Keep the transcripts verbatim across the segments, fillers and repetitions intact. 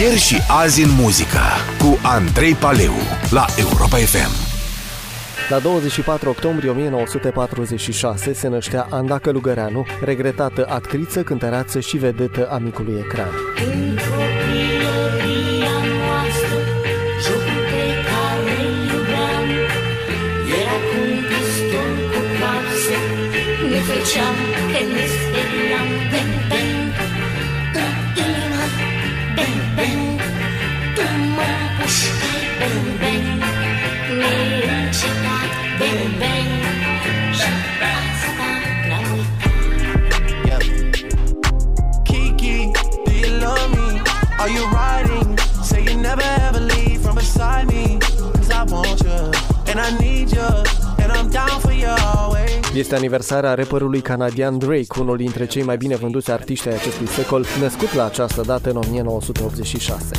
Ieri și azi în muzică cu Andrei Paleu la Europa F M. La douăzeci și patru octombrie o mie nouă sute patruzeci și șase se năștea Anda Călugăreanu, regretată actriță, cântăreață și vedetă a micului ecran. În copilăria noastră, jocul pe care îl iubeam era cu un piston cu capse. Ne făceam că ne speriam. Bang, bang, în inima. Bang, bang, tu mă împușcai. Bang, bang, neîncetat. Bang, bang, și asta n-am uitat. Kiki, do you love me? Are you riding? Say you never ever leave from beside me. Cause I want you, and I need you, and I'm down for you always. Este aniversarea rapperului canadian Drake, unul dintre cei mai bine vânduți artiști ai acestui secol, născut la această dată în o mie nouă sute optzeci și șase.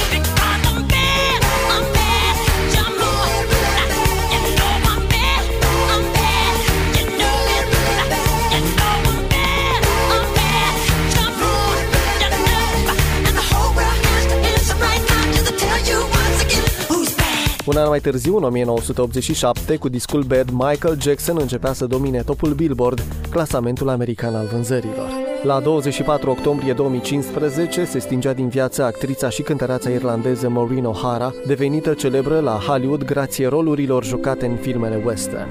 Un an mai târziu, în o mie nouă sute optzeci și șapte, cu discul Bad, Michael Jackson începea să domine topul Billboard, clasamentul american al vânzărilor. La douăzeci și patru octombrie două mii cincisprezece se stingea din viață actrița și cântăreața irlandeză Maureen O'Hara, devenită celebră la Hollywood grație rolurilor jucate în filmele western.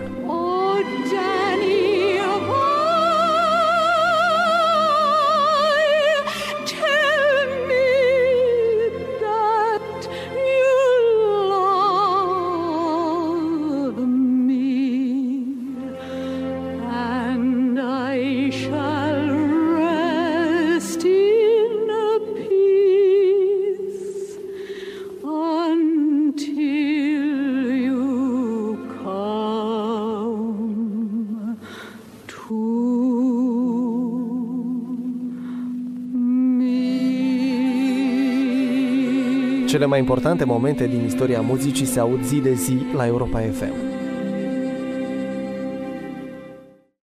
Cele mai importante momente din istoria muzicii se aud zi de zi la Europa F M.